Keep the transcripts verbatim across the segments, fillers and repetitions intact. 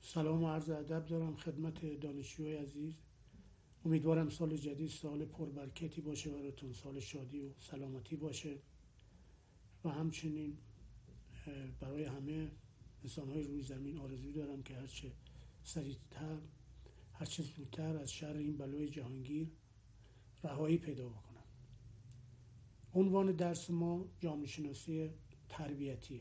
سلام و عرض ادب دارم خدمت دانشجوی عزیز. امیدوارم سال جدید سال پربرکتی باشه براتون، سال شادی و سلامتی باشه و همچنین برای همه انسان‌های روی زمین آرزو دارم که هرچه سریعتر هرچه زودتر از شر این بلای جهانگیر رهایی پیدا بکنن. عنوان درس ما جامعه شناسی تربیتیه.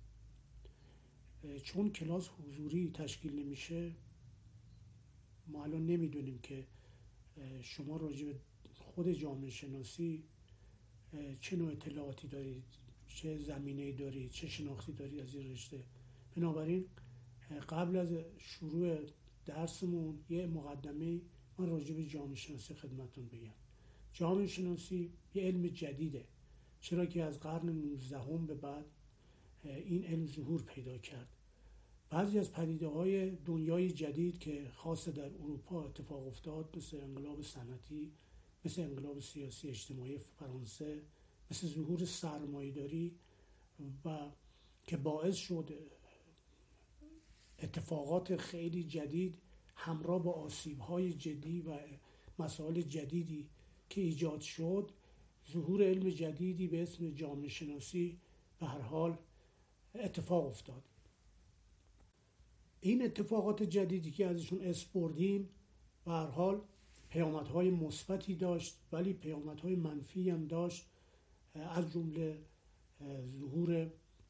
چون کلاس حضوری تشکیل نمیشه، ما الان نمیدونیم که شما راجع به خود جامعه شناسی چه نوع اطلاعاتی دارید، چه زمینه‌ای دارید، چه شناختی دارید از این رشته. بنابراین قبل از شروع درسمون یه مقدمه من راجع به جامعه شناسی خدمتتون بگم. جامعه شناسی یه علم جدیده، چرا که از قرن نوزدهم به بعد این علم ظهور پیدا کرد. بعضی از پدیده‌های دنیای جدید که خاص در اروپا اتفاق افتاد، مثل انقلاب صنعتی، مثل انقلاب سیاسی اجتماعی فرانسه، مثل ظهور سرمایه‌داری و که باعث شد اتفاقات خیلی جدید همراه با آسیب‌های جدی و مسائل جدیدی که ایجاد شد، ظهور علم جدیدی به اسم جامعه شناسی به هر حال اتفاق افتاد. این اتفاقات جدیدی که ازشون اسم بردیم به هر حال پیامدهای مثبتی داشت، ولی پیامدهای منفی هم داشت، از جمله ظهور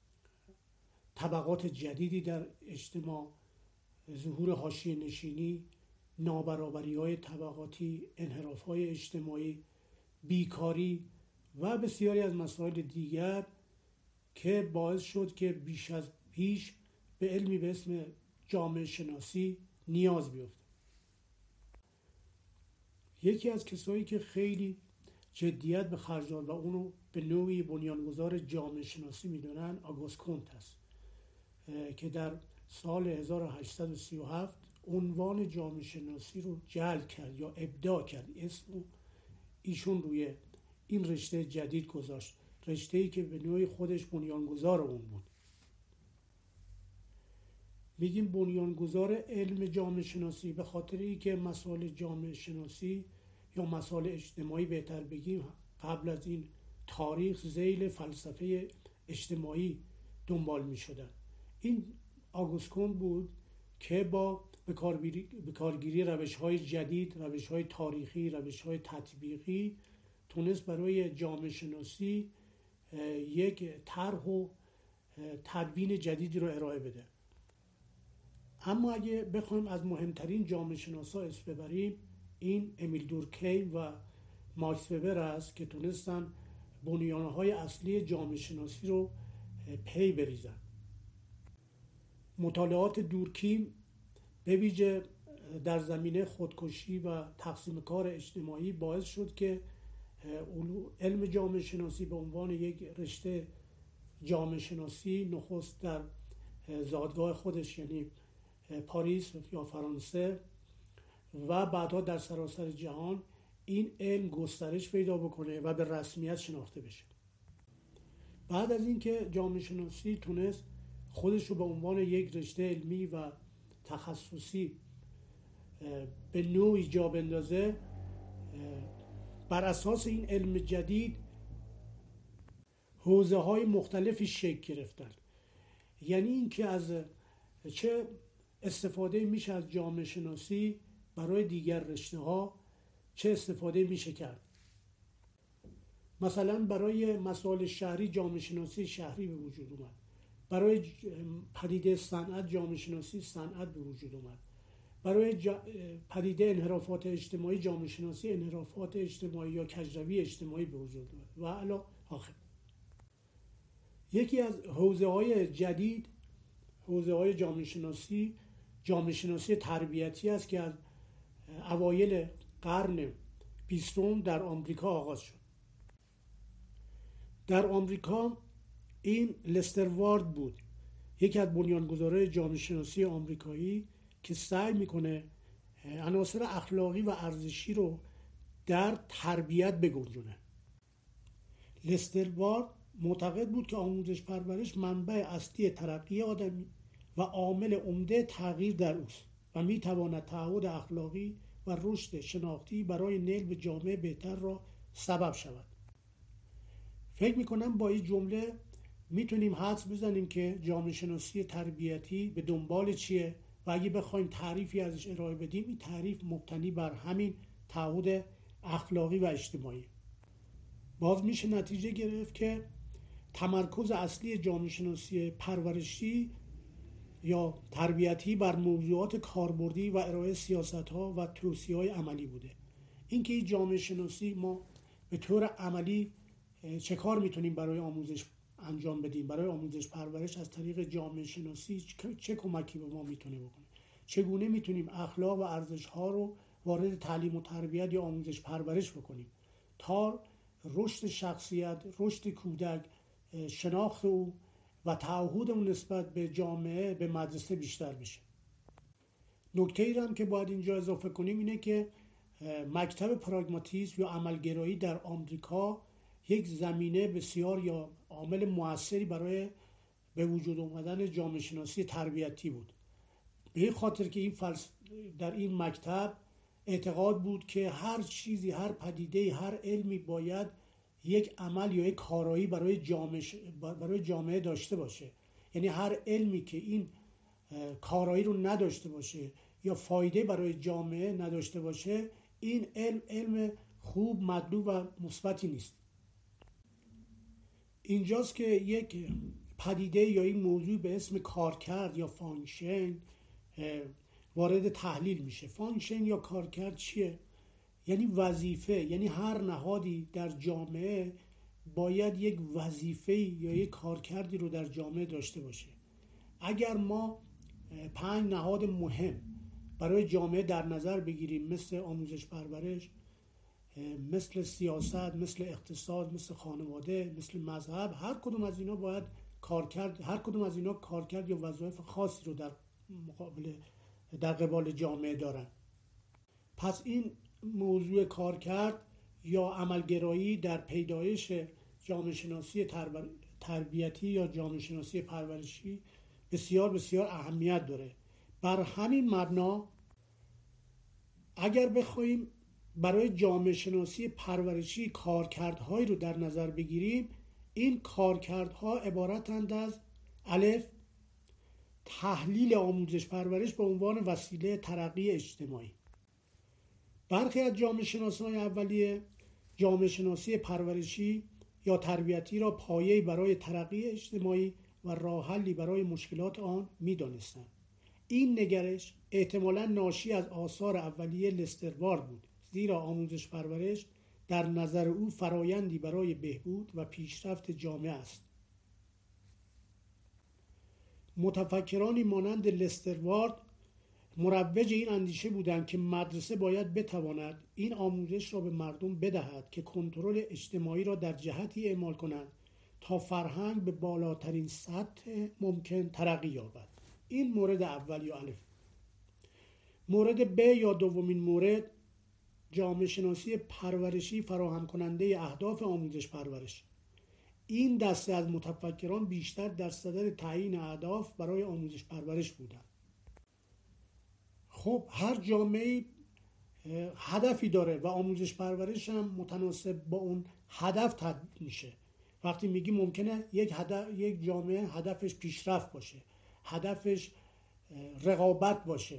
طبقات جدیدی در اجتماع، ظهور حاشیه نشینی، نابرابری‌های طبقاتی، انحراف‌های اجتماعی، بیکاری و بسیاری از مسائل دیگر که باعث شد که بیش از پیش به علمی به اسم جامعه شناسی نیاز بیفته. یکی از کسایی که خیلی جدیت به خرج داد و اونو به نوعی بنیانگذار جامعه شناسی میدونن آگوست کونت است که در سال هزار و هشتصد و سی و هفت عنوان جامعه شناسی رو جعل کرد یا ابداع کرد. اسم ایشون روی این رشته جدید گذاشت، رشته‌ای که به نوعی خودش بنیانگذار اون بود. میگیم بنیانگذار علم جامعه شناسی به خاطر اینکه مسائل جامعه شناسی یا مسائل اجتماعی بهتر بگیم قبل از این تاریخ ذیل فلسفه اجتماعی دنبال می‌شدن. این آگوست کونت بود که با به کارگیری روش‌های جدید، روش‌های تاریخی، روش‌های تطبیقی تونست برای جامعه شناسی یک طرح و تدوین جدیدی رو ارائه بده. اما اگه بخوایم از مهمترین جامعه شناسا اسم ببریم، این امیل دورکیم و ماکس وبر است که تونستن بنیانهای اصلی جامعه شناسی رو پی بریزن. مطالعات دورکیم به ویژه در زمینه خودکشی و تقسیم کار اجتماعی باعث شد که علم جامعه شناسی به عنوان یک رشته جامعه شناسی نخست در زادگاه خودش، یعنی پاریس یا فرانسه و بعدها در سراسر جهان، این علم گسترش پیدا بکنه و به رسمیت شناخته بشه. بعد از اینکه جامعه شناسی تونست خودش رو به عنوان یک رشته علمی و تخصصی به نوعی جا بندازه، بر اساس این علم جدید حوزه‌های مختلفی شکل گرفتن. یعنی اینکه از چه استفاده میشه از جامعه شناسی برای دیگر رشته‌ها، چه استفاده میشه کرد. مثلا برای مسائل شهری جامعه شناسی شهری به وجود اومد، برای پدیده صنعت جامعه شناسی صنعت به وجود اومد، برای جا... پدیده انحرافات اجتماعی جامعه شناسی انحرافات اجتماعی یا کجروی اجتماعی به وجود اومد و الی آخر. یکی از حوزه‌های جدید، حوزه‌های جامعه شناسی، جامعه شناسی تربیتی است که از اوایل قرن بیستم در آمریکا آغاز شد. در آمریکا این لستر وارد بود، یکی از بنیانگذاران جامعه شناسی آمریکایی که سعی میکنه عناصر اخلاقی و ارزشی رو در تربیت بگنجونه. لستر وارد معتقد بود که آموزش پرورش منبع اصلی ترقی آدمی و عامل عمده تغییر در اوست و میتواند تعهد اخلاقی و رشد شناختی برای نیل به جامعه بهتر را سبب شود. فکر میکنم با این جمله میتونیم حدس بزنیم که جامعه شناسی تربیتی به دنبال چیه و اگه بخوایم تعریفی ازش ارائه بدیم، این تعریف مبتنی بر همین تعهد اخلاقی و اجتماعی. باز میشه نتیجه گرفت که تمرکز اصلی جامعه شناسی پرورشی یا تربیتی بر موضوعات کاربردی و ارائه سیاست‌ها و توصیه‌های عملی بوده. اینکه این جامعه شناسی ما به طور عملی چه کار میتونیم برای آموزش انجام بدیم، برای آموزش پرورش از طریق جامعه شناسی چه کمکی به ما میتونه بکنه، چگونه میتونیم اخلاق و ارزش‌ها رو وارد تعلیم و تربیت یا آموزش پرورش بکنیم تا رشد شخصیت، رشد کودک، شناخت او و تعهد اون نسبت به جامعه، به مدرسه بیشتر بشه. نکته ای هم که باید اینجا اضافه کنیم اینه که مکتب پراگماتیسم یا عملگرایی در آمریکا یک زمینه بسیار یا عامل موثری برای به وجود آمدن جامعه شناسی تربیتی بود. به این خاطر که این فلس... در این مکتب اعتقاد بود که هر چیزی، هر پدیده، هر علمی باید یک عمل یا یک کارایی برای جامعه برای جامعه داشته باشه. یعنی هر علمی که این کارایی رو نداشته باشه یا فایده برای جامعه نداشته باشه، این علم علم خوب، مطلوب و مثبتی نیست. اینجاست که یک پدیده یا یک موضوع به اسم کارکرد یا فانکشن وارد تحلیل میشه. فانکشن یا کارکرد چیه؟ یعنی وظیفه، یعنی هر نهادی در جامعه باید یک وظیفه یا یک کارکردی رو در جامعه داشته باشه. اگر ما پنج نهاد مهم برای جامعه در نظر بگیریم، مثل آموزش پرورش، مثل سیاست، مثل اقتصاد، مثل خانواده، مثل مذهب، هر کدوم از اینا باید کارکرد، هر کدوم از اینا کارکرد یا وظایف خاصی رو در مقابل در قبال جامعه دارن. پس این موضوع کارکرد یا عملگرایی در پیدایش جامعه شناسی تربیتی یا جامعه شناسی پرورشی بسیار بسیار اهمیت داره. بر همین مبنا اگر بخوایم برای جامعه شناسی پرورشی کارکردهایی رو در نظر بگیریم، این کارکردها عبارتند از الف، تحلیل آموزش پرورش به عنوان وسیله ترقی اجتماعی. برخی از جامعه شناسان اولیه جامعه شناسی پرورشی یا تربیتی را پایه‌ای برای ترقی اجتماعی و راه حلی برای مشکلات آن می‌دانستند. این نگرش احتمالاً ناشی از آثار اولیه لستروارد بود، زیرا آموزش پرورش در نظر او فرایندی برای بهبود و پیشرفت جامعه است. متفکرانی مانند لستروارد مروج این اندیشه بودند که مدرسه باید بتواند این آموزش را به مردم بدهد که کنترل اجتماعی را در جهتی اعمال کنند تا فرهنگ به بالاترین سطح ممکن ترقی یابد. این مورد اول یا الف. مورد ب یا دومین مورد، جامعه شناسی پرورشی فراهم کننده اهداف آموزش پرورش. این دسته از متفکران بیشتر در صدد تعیین اهداف برای آموزش پرورش بودند. خب هر جامعه هدفی داره و آموزش پرورش هم متناسب با اون هدف تبدیل میشه. وقتی میگی ممکنه یک هدف، یک جامعه هدفش پیشرفت باشه، هدفش رقابت باشه.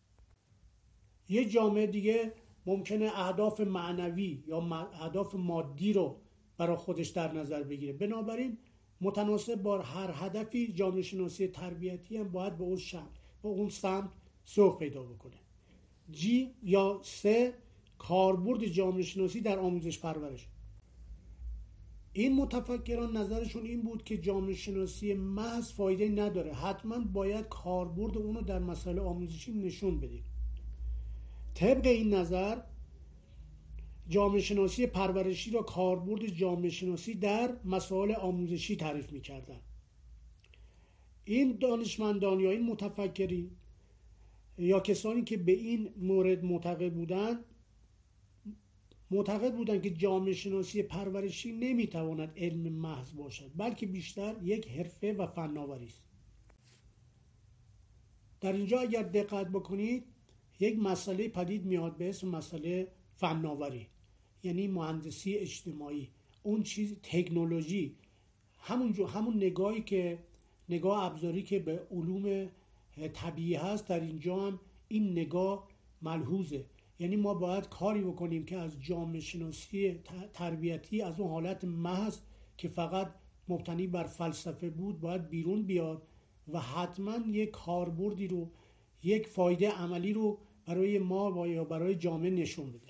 یک جامعه دیگه ممکنه اهداف معنوی یا اهداف مادی رو برای خودش در نظر بگیره. بنابراین متناسب با هر هدفی جامعه شناسی تربیتی هم باید به اون شم با اون سمت سوق پیدا بکنه. جی یا سه، کاربرد جامعه شناسی در آموزش پرورش. این متفکران نظرشون این بود که جامعه شناسی محض فایده نداره، حتما باید کاربرد اونو در مسائل آموزشی نشون بدیم. طبق این نظر جامعه شناسی پرورشی را کاربرد جامعه شناسی در مسائل آموزشی تعریف می‌کردند. این دانشمندان یا این متفکرین یا کسانی که به این مورد معتقد بودند معتقد بودند که جامعه شناسی پرورشی نمیتواند علم محض باشد، بلکه بیشتر یک حرفه و فناوری است. در اینجا اگر دقت بکنید یک مسئله پدید میاد به اسم مسئله فناوری، یعنی مهندسی اجتماعی، اون چیز تکنولوژی، همون جو همون نگاهی که نگاه ابزاری که به علوم طبیعی هست، در اینجا هم این نگاه ملحوظه. یعنی ما باید کاری بکنیم که از جامعه شناسی تربیتی، از اون حالت محض که فقط مبتنی بر فلسفه بود، باید بیرون بیاد و حتما یک کاربردی رو، یک فایده عملی رو برای ما یا برای جامعه نشون بده.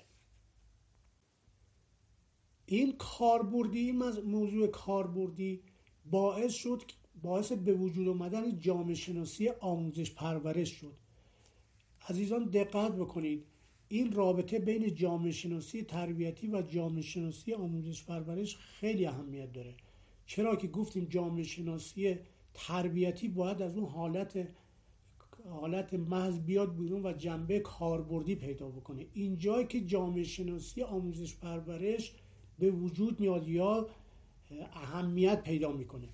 این کاربردی، این موضوع کاربردی باعث شد باعث به وجود آمدن جامعه شناسی آموزش پرورش شد. عزیزان دقت بکنید، این رابطه بین جامعه شناسی تربیتی و جامعه شناسی آموزش پرورش خیلی اهمیت داره. چرا که گفتیم جامعه شناسی تربیتی باید از اون حالت حالت محض بیاد بیرون و جنبه کاربردی پیدا بکنه. اینجایی که جامعه شناسی آموزش پرورش به وجود میاد یا اهمیت پیدا میکنه.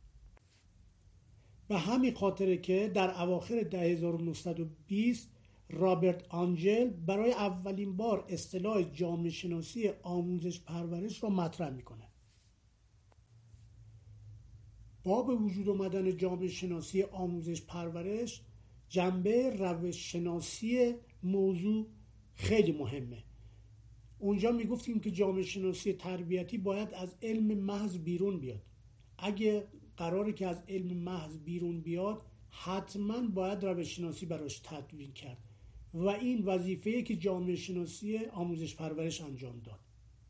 به همین خاطره که در اواخر دهه هزار و نهصد و بیست رابرت آنجل برای اولین بار اصطلاح جامعه شناسی آموزش پرورش را مطرح میکنه. با به وجود آمدن جامعه شناسی آموزش پرورش، جنبه روش شناسی موضوع خیلی مهمه. اونجا میگفتیم که جامعه شناسی تربیتی باید از علم محض بیرون بیاد. اگه قراره که از علم محض بیرون بیاد، حتما باید روش شناسی براش تدوین کرد و این وظیفه‌ای که جامعه شناسی آموزش پرورش انجام داد.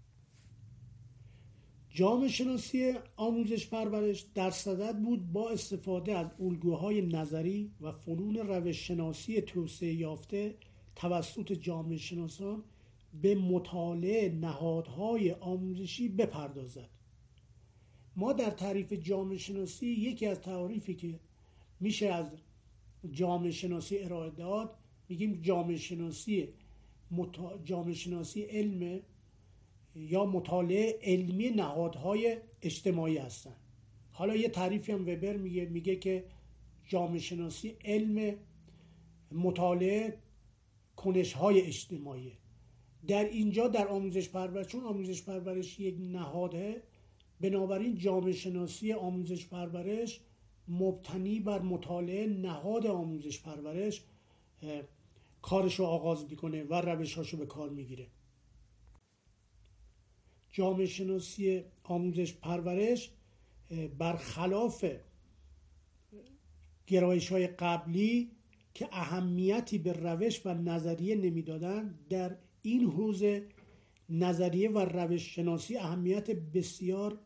جامعه شناسی آموزش پرورش در صدد بود با استفاده از الگوهای نظری و فنون روش شناسی توسعه یافته توسط جامعه شناسان به مطالعه نهادهای آموزشی بپردازد. ما در تعریف جامعه شناسی، یکی از تعاریفی که میشه از جامعه شناسی ارائه داد، میگیم جامعه شناسی متا... جامعه شناسی علم یا مطالعه علمی نهادهای اجتماعی هستن. حالا یه تعریفی هم وبر میگه میگه که جامعه شناسی علم مطالعه کنش‌های اجتماعی. در اینجا در آموزش پرورش، چون آموزش پرورش یک نهاده، بنابراین جامعه شناسی آموزش پرورش مبتنی بر مطالعه نهاد آموزش پرورش کارش رو آغاز میکنه و روش‌هاشو به کار میگیره. جامعه شناسی آموزش پرورش برخلاف گرایش‌های قبلی که اهمیتی به روش و نظریه نمیدادن، در این حوزه نظریه و روش شناسی اهمیت بسیار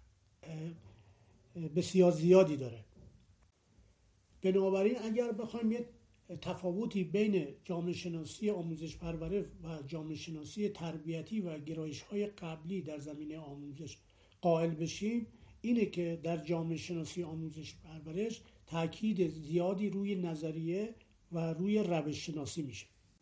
بسیار زیادی داره. بنابراین اگر بخوایم یه تفاوتی بین جامعه شناسی آموزش پرورش و جامعه شناسی تربیتی و گرایش‌های قبلی در زمینه آموزش قائل بشیم، اینه که در جامعه شناسی آموزش پرورش تاکید زیادی روی نظریه و روی روش شناسی میشه.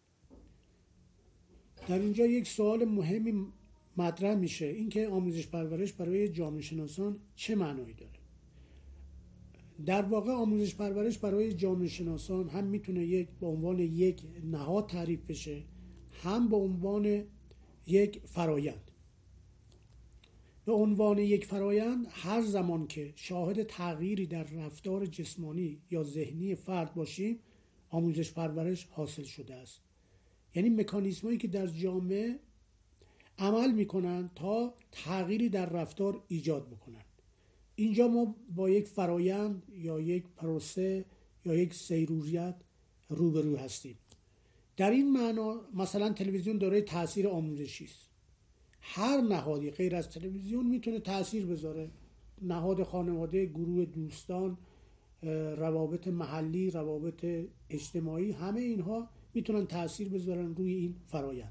در اینجا یک سوال مهمی مطرح میشه، این که آموزش پرورش برای جامعه شناسان چه معنایی داره؟ در واقع آموزش پرورش برای جامعه شناسان هم میتونه یک به عنوان یک نهاد تعریف بشه، هم به عنوان یک فرایند. به عنوان یک فرایند، هر زمان که شاهد تغییری در رفتار جسمانی یا ذهنی فرد باشیم، آموزش پرورش حاصل شده است. یعنی مکانیزمایی که در جامعه عمل میکنن تا تغییری در رفتار ایجاد بکنن. اینجا ما با یک فرایند یا یک پروسه یا یک سیروریت روبرو هستیم. در این معنا مثلا تلویزیون دارای تاثیر آموزشی است. هر نهادی غیر از تلویزیون میتونه تاثیر بذاره. نهاد خانواده، گروه دوستان، روابط محلی، روابط اجتماعی، همه اینها میتونن تاثیر بذارن روی این فرایند.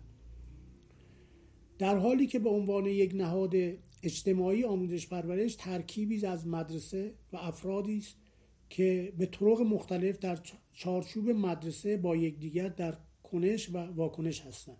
در حالی که به عنوان یک نهاد اجتماعی آموزش پرورش ترکیبی از مدرسه و افرادی است که به طرق مختلف در چارچوب مدرسه با یکدیگر در کنش و واکنش هستند.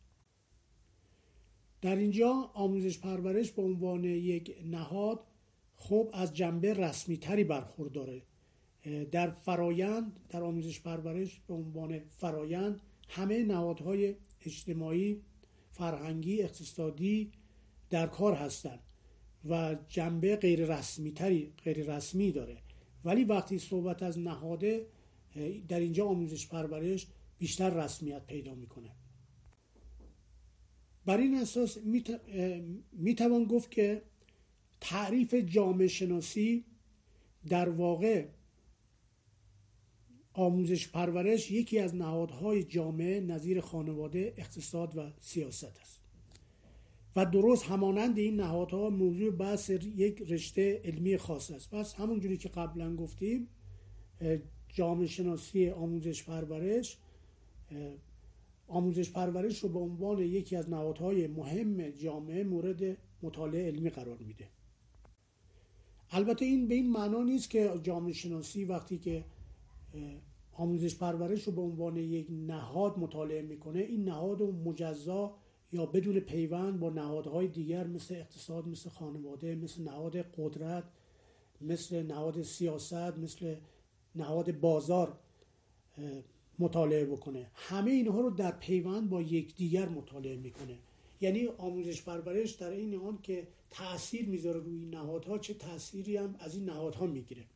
در اینجا آموزش پرورش به عنوان یک نهاد خب از جنبه رسمی تری برخورداره در فرایند، در آموزش پرورش به عنوان فرایند همه نهادهای اجتماعی، فرهنگی، اقتصادی در کار هستند و جنبه غیر رسمی تری غیر رسمی داره. ولی وقتی صحبت از نهاده، در اینجا آموزش پرورش بیشتر رسمیت پیدا میکنه. بر این اساس میتوان گفت که تعریف جامعه شناسی در واقع آموزش پرورش یکی از نهادهای جامعه نظیر خانواده، اقتصاد و سیاست است و درست همانند این نهادها موضوع بحث یک رشته علمی خاص است. پس همونجوری که قبلا گفتیم، جامعه شناسی آموزش پرورش آموزش پرورش رو به عنوان یکی از نهادهای مهم جامعه مورد مطالعه علمی قرار میده. البته این به این معنا نیست که جامعه شناسی وقتی که آموزش پرورش رو به عنوان یک نهاد مطالعه میکنه، این نهاد رو مجزا یا بدون پیوند با نهادهای دیگر مثل اقتصاد، مثل خانواده، مثل نهاد قدرت، مثل نهاد سیاست، مثل نهاد بازار مطالعه بکنه. همه اینها رو در پیوند با یکدیگر مطالعه میکنه. یعنی آموزش پرورش در این آن که تأثیر میذاره روی این نهادها، چه تأثیری هم از این نهادها میگیره.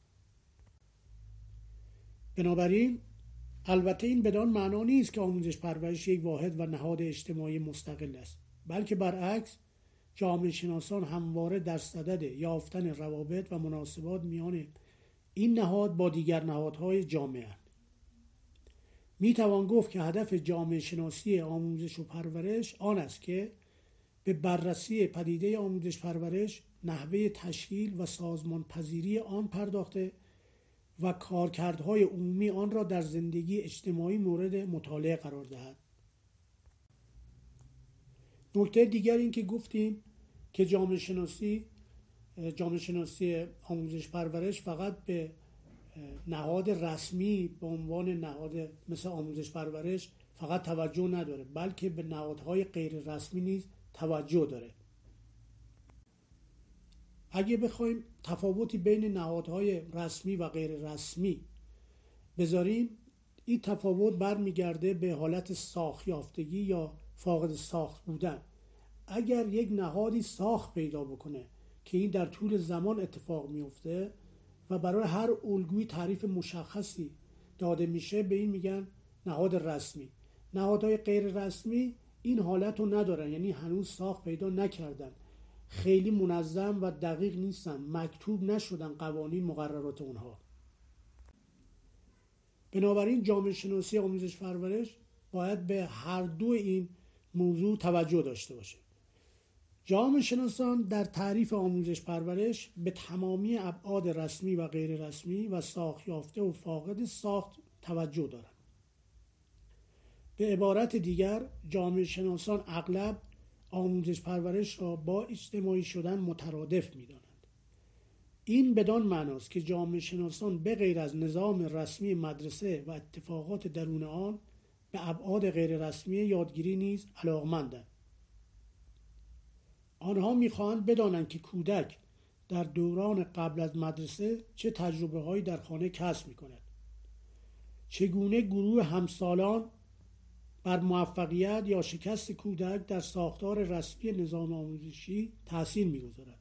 بنابراین البته این بدان معنا نیست که آموزش پرورش یک واحد و نهاد اجتماعی مستقل است، بلکه برعکس جامعه شناسان همواره در صدد یافتن روابط و مناسبات میان این نهاد با دیگر نهادهای جامعه اند. می توان گفت که هدف جامعه شناسی آموزش و پرورش آن است که به بررسی پدیده آموزش پرورش، نحوه تشکیل و سازمان پذیری آن پرداخته و کارکردهای عمومی آن را در زندگی اجتماعی مورد مطالعه قرار دهد. نکته دیگر این که گفتیم که جامعه شناسی جامعه شناسی آموزش پرورش فقط به نهاد رسمی به عنوان نهاد مثل آموزش پرورش فقط توجه نداره، بلکه به نهادهای غیر رسمی نیز توجه داره. اگه بخوایم تفاوتی بین نهادهای رسمی و غیر رسمی بذاریم، این تفاوت برمیگرده به حالت ساخت یافتگی یا فاقد ساخت بودن. اگر یک نهادی ساخت پیدا بکنه که این در طول زمان اتفاق میفته و برای هر الگویی تعریف مشخصی داده میشه، به این میگن نهاد رسمی. نهادهای غیر رسمی این حالت رو ندارن، یعنی هنوز ساخت پیدا نکردن، خیلی منظم و دقیق نیستن، مکتوب نشدن قوانین مقررات اونها. بنابراین جامعه شناسی آموزش پرورش باید به هر دو این موضوع توجه داشته باشه. جامعه شناسان در تعریف آموزش پرورش به تمامی ابعاد رسمی و غیر رسمی و ساخت یافته و فاقد ساخت توجه دارند. به عبارت دیگر، جامعه شناسان اغلب آموزش پرورش را با اجتماعی شدن مترادف می‌دانند. این بدان معناست که جامعه شناسان به غیر از نظام رسمی مدرسه و اتفاقات درون آن، به ابعاد غیر رسمی یادگیری نیز علاقه‌مندند. آنها می‌خواهند بدانند که کودک در دوران قبل از مدرسه چه تجربه‌هایی در خانه کسب می‌کند، چگونه گروه همسالان بر موفقیت یا شکست کودک در ساختار رسمی نظام آموزشی تأثیر می‌گذارد.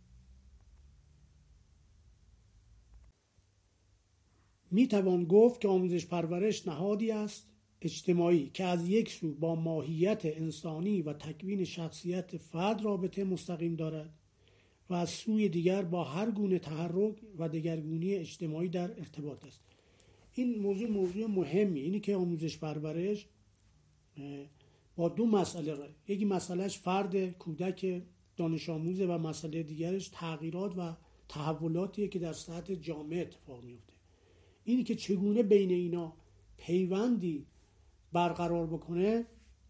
می‌توان گفت که آموزش پرورش نهادی است اجتماعی که از یک سو با ماهیت انسانی و تکوین شخصیت فرد رابطه مستقیم دارد و از سوی دیگر با هر گونه تحرک و دگرگونی اجتماعی در ارتباط است. این موضوع موضوع مهمی، اینی که آموزش پرورش با دو مسئله را، یکی مسئلهش فرد کودک دانش آموزه و مسئله دیگرش تغییرات و تحولاتیه که در سطح جامعه اتفاق میفته. اینی که چگونه بین اینا پیوندی برقرار بکنه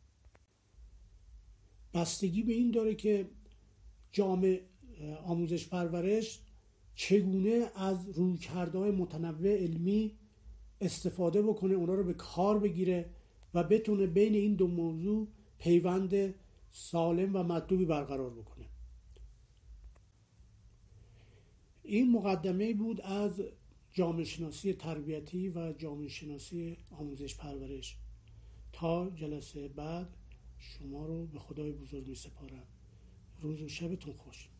بستگی به این داره که جامعه آموزش پرورش چگونه از رویکردهای متنوع علمی استفاده بکنه، اونا رو به کار بگیره و بتونه بین این دو موضوع پیوند سالم و مطلوبی برقرار بکنه. این مقدمه بود از جامعه شناسی تربیتی و جامعه شناسی آموزش پرورش. تا جلسه بعد شما رو به خدای بزرگ می سپارم. روز و شبتون خوش.